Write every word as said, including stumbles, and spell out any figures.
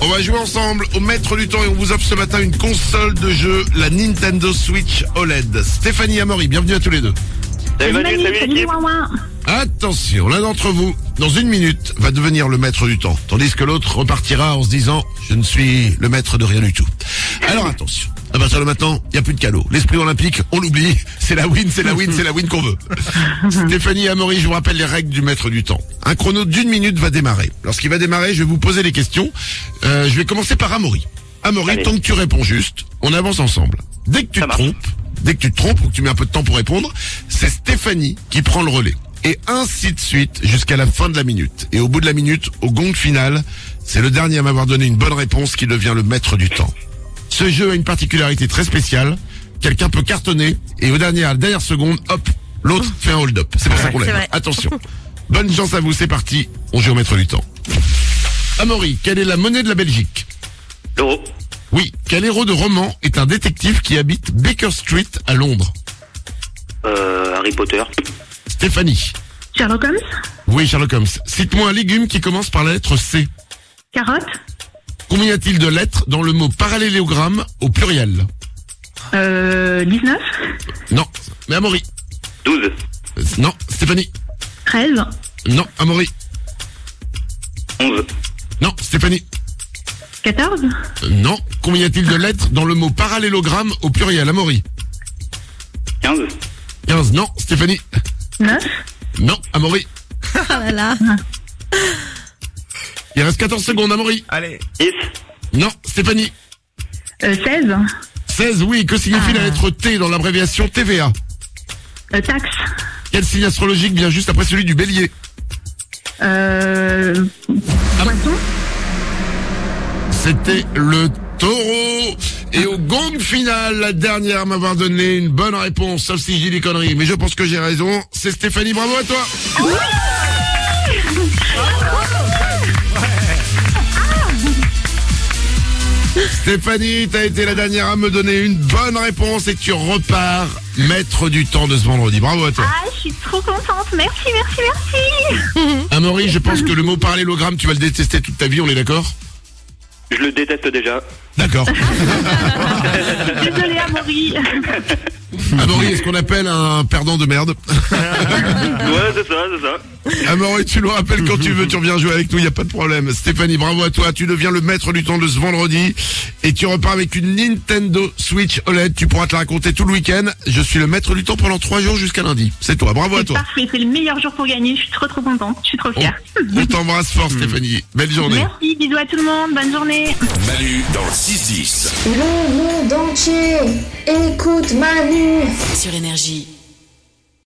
On va jouer ensemble au maître du temps et on vous offre ce matin une console de jeu, la Nintendo Switch O L E D. Stéphanie et Amaury, bienvenue à tous les deux. Salut Manu, salut l'équipe. Attention, l'un d'entre vous, dans une minute, va devenir le maître du temps, tandis que l'autre repartira en se disant « Je ne suis le maître de rien du tout ». Alors attention, à partir de maintenant, il n'y a plus de cadeau. L'esprit olympique, on l'oublie, c'est la win, c'est la win, c'est la win qu'on veut. Stéphanie et Amaury, je vous rappelle les règles du maître du temps. Un chrono d'une minute va démarrer. Lorsqu'il va démarrer, je vais vous poser les questions. Euh, je vais commencer par Amaury. Amaury, Allez. tant que tu réponds juste, on avance ensemble. Dès que tu Ça te marche. trompes, dès que tu te trompes ou que tu mets un peu de temps pour répondre, c'est Stéphanie qui prend le relais. Et ainsi de suite jusqu'à la fin de la minute. Et au bout de la minute, au gong final, c'est le dernier à m'avoir donné une bonne réponse qui devient le maître du temps. Ce jeu a une particularité très spéciale. Quelqu'un peut cartonner et au dernier, à la dernière seconde, hop, l'autre fait un hold-up. C'est pour ça qu'on c'est l'aime. vrai. Attention. Bonne chance à vous, c'est parti. On joue au maître du temps. Amaury, quelle est la monnaie de la Belgique? L'euro. Oui, quel héros de roman est un détective qui habite Baker Street à Londres? Euh, Harry Potter. Stéphanie. Sherlock Holmes, Oui, Sherlock Holmes. Cite-moi un légume qui commence par la lettre C. carotte, Combien y a-t-il de lettres dans le mot parallélogramme au pluriel? euh, dix-neuf, Non. Mais Amaury. douze. Euh, Non. Stéphanie. treize, Non. Amaury. onze. Non. Stéphanie. quatorze, Euh, Non. Combien y a-t-il de lettres dans le mot parallélogramme au pluriel? Amaury. quinze. quinze. Non. Stéphanie. neuf, Non. Amaury. Oh là là. Il reste quatorze secondes. Amaury. Allez. dix. Non. Stéphanie. euh, seize, seize. Oui. Que signifie la lettre T dans l'abréviation T V A? euh, taxe, Quel signe astrologique vient juste après celui du bélier? euh, poisson, C'était le taureau. Et au gong final, la dernière à m'avoir donné une bonne réponse, sauf si j'ai des conneries. Mais je pense que j'ai raison. C'est Stéphanie, bravo à toi. Stéphanie, t'as été la dernière à me donner une bonne réponse et tu repars maître du temps de ce vendredi. Bravo à toi. Ah, je suis trop contente, merci, merci, merci. Amaury, je pense que le mot parallélogramme, tu vas le détester toute ta vie, on est d'accord? Je le déteste déjà. D'accord. Désolée, Amaury. Amaury, est-ce qu'on appelle un perdant de merde? Ouais, c'est ça, c'est ça. Amaury, tu nous rappelles quand tu veux, tu reviens jouer avec nous, il n'y a pas de problème. Stéphanie, bravo à toi, tu deviens le maître du temps de ce vendredi et tu repars avec une Nintendo Switch O L E D, tu pourras te la raconter tout le week-end. Je suis le maître du temps pendant trois jours jusqu'à lundi. C'est toi, bravo à C'est toi. parfait, c'est le meilleur jour pour gagner, je suis trop trop contente, je suis trop On, fière. on t'embrasse fort Stéphanie, belle journée. Merci, bisous à tout le monde, bonne journée. Manu dans le six dix. Le monde entier écoute Manu. Sur Énergie.